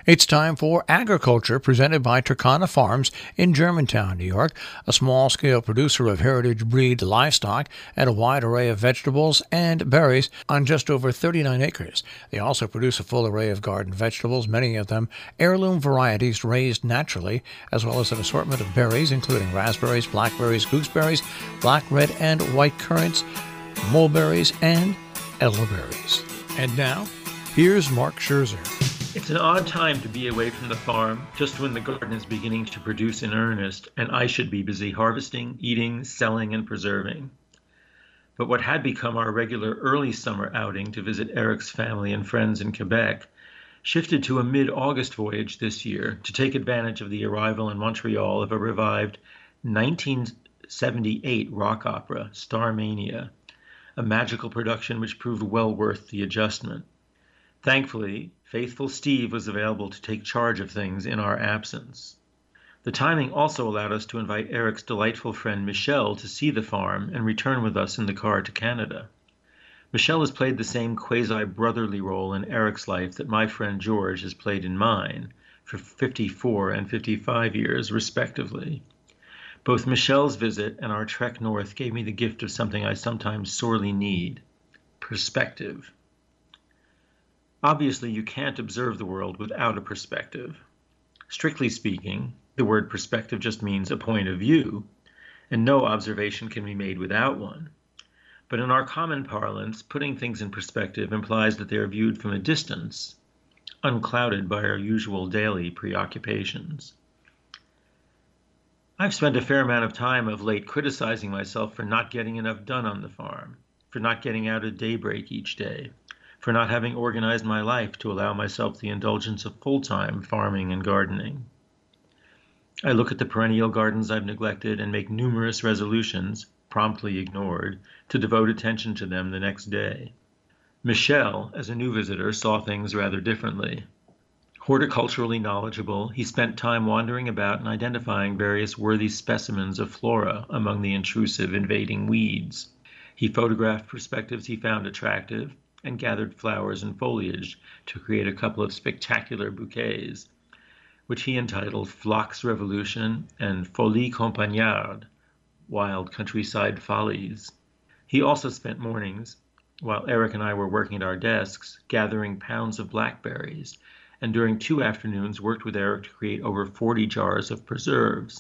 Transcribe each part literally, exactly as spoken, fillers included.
It's time for Agriculture, presented by Turkana Farms in Germantown, New York, a small-scale producer of heritage breed livestock and a wide array of vegetables and berries on just over thirty-nine acres. They also produce a full array of garden vegetables, many of them heirloom varieties raised naturally, as well as an assortment of berries, including raspberries, blackberries, gooseberries, black, red, and white currants, mulberries, and elderberries. And now, here's Mark Scherzer. It's an odd time to be away from the farm, just when the garden is beginning to produce in earnest, and I should be busy harvesting, eating, selling, and preserving. But what had become our regular early summer outing to visit Eric's family and friends in Quebec shifted to a mid-August voyage this year to take advantage of the arrival in Montreal of a revived nineteen seventy-eight rock opera, Starmania, a magical production which proved well worth the adjustment. Thankfully, faithful Steve was available to take charge of things in our absence. The timing also allowed us to invite Eric's delightful friend Michelle to see the farm and return with us in the car to Canada. Michelle has played the same quasi-brotherly role in Eric's life that my friend George has played in mine for fifty-four and fifty-five years, respectively. Both Michelle's visit and our trek north gave me the gift of something I sometimes sorely need: perspective. Obviously, you can't observe the world without a perspective. Strictly speaking, the word perspective just means a point of view, and no observation can be made without one. But in our common parlance, putting things in perspective implies that they are viewed from a distance, unclouded by our usual daily preoccupations. I've spent a fair amount of time of late criticizing myself for not getting enough done on the farm, for not getting out at daybreak each day, for not having organized my life to allow myself the indulgence of full-time farming and gardening. I look at the perennial gardens I've neglected and make numerous resolutions, promptly ignored, to devote attention to them the next day. Michel, as a new visitor, saw things rather differently. Horticulturally knowledgeable, he spent time wandering about and identifying various worthy specimens of flora among the intrusive invading weeds. He photographed perspectives he found attractive and gathered flowers and foliage to create a couple of spectacular bouquets, which he entitled Phlox Revolution and Folie Campagnarde, Wild Countryside Follies. He also spent mornings, while Eric and I were working at our desks, gathering pounds of blackberries, and during two afternoons worked with Eric to create over forty jars of preserves.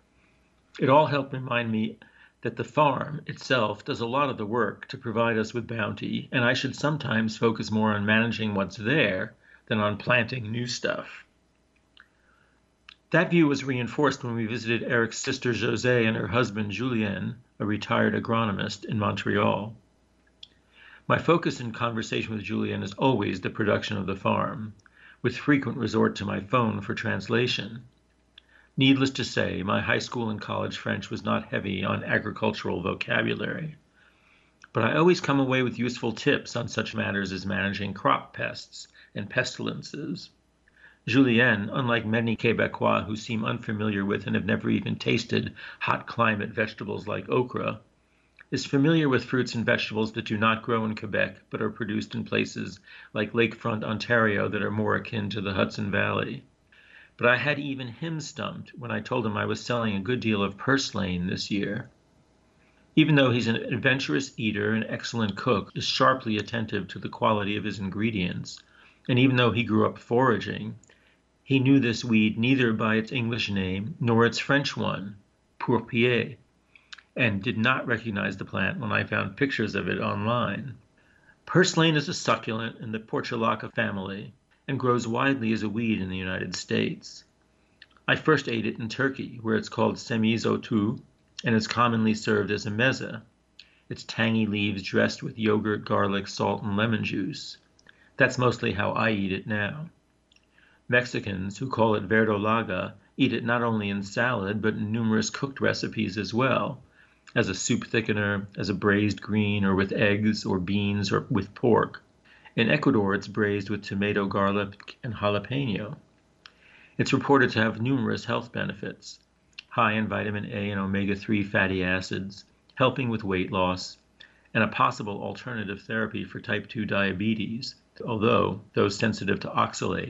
It all helped remind me that the farm itself does a lot of the work to provide us with bounty, and I should sometimes focus more on managing what's there than on planting new stuff. That view was reinforced when we visited Eric's sister José and her husband Julien, a retired agronomist, in Montreal. My focus in conversation with Julien is always the production of the farm, with frequent resort to my phone for translation. Needless to say, my high school and college French was not heavy on agricultural vocabulary, but I always come away with useful tips on such matters as managing crop pests and pestilences. Julien, unlike many Quebecois who seem unfamiliar with and have never even tasted hot climate vegetables like okra, is familiar with fruits and vegetables that do not grow in Quebec but are produced in places like Lakefront, Ontario that are more akin to the Hudson Valley. But I had even him stumped when I told him I was selling a good deal of purslane this year. Even though he's an adventurous eater and excellent cook, is sharply attentive to the quality of his ingredients, and even though he grew up foraging, he knew this weed neither by its English name nor its French one, pourpier, and did not recognize the plant when I found pictures of it online. Purslane is a succulent in the Portulaca family and grows widely as a weed in the United States. I first ate it in Turkey, where it's called semizotu and is commonly served as a meze, its tangy leaves dressed with yogurt, garlic, salt, and lemon juice. That's mostly how I eat it now. Mexicans, who call it verdolaga, eat it not only in salad, but in numerous cooked recipes as well, as a soup thickener, as a braised green, or with eggs or beans or with pork. In Ecuador, it's braised with tomato, garlic, and jalapeno. It's reported to have numerous health benefits, high in vitamin A and omega three fatty acids, helping with weight loss, and a possible alternative therapy for type two diabetes, although those sensitive to oxalates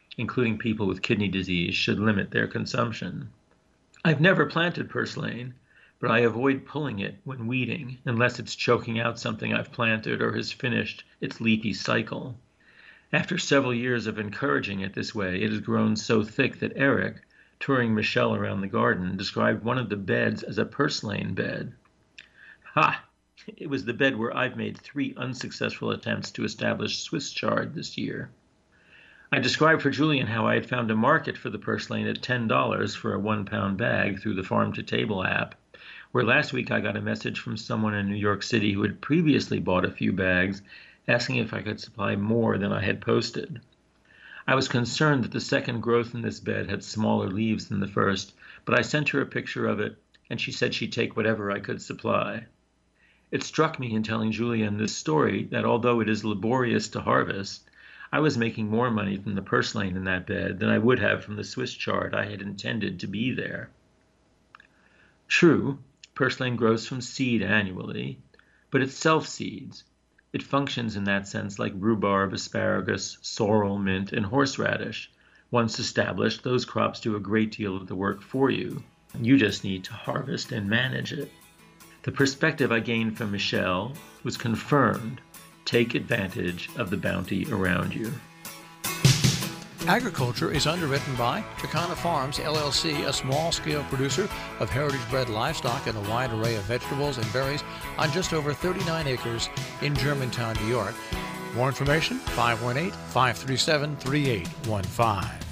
including people with kidney disease, should limit their consumption. I've never planted purslane, but I avoid pulling it when weeding unless it's choking out something I've planted or has finished its leafy cycle. After several years of encouraging it this way, it has grown so thick that Eric, touring Michelle around the garden, described one of the beds as a purslane bed. Ha! It was the bed where I've made three unsuccessful attempts to establish Swiss chard this year. I described for Julian how I had found a market for the purslane at ten dollars for a one-pound bag through the Farm to Table app, where last week I got a message from someone in New York City who had previously bought a few bags, asking if I could supply more than I had posted. I was concerned that the second growth in this bed had smaller leaves than the first, but I sent her a picture of it, and she said she'd take whatever I could supply. It struck me in telling Julian this story that although it is laborious to harvest, I was making more money from the purslane in that bed than I would have from the Swiss chard I had intended to be there. True, purslane grows from seed annually, but it self-seeds. It functions in that sense like rhubarb, asparagus, sorrel, mint, and horseradish. Once established, those crops do a great deal of the work for you. You just need to harvest and manage it. The perspective I gained from Michelle was confirmed. Take advantage of the bounty around you. Agriculture is underwritten by Turkana Farms, L L C, a small-scale producer of heritage-bred livestock and a wide array of vegetables and berries on just over thirty-nine acres in Germantown, New York. More information, five one eight, five three seven, three eight one five.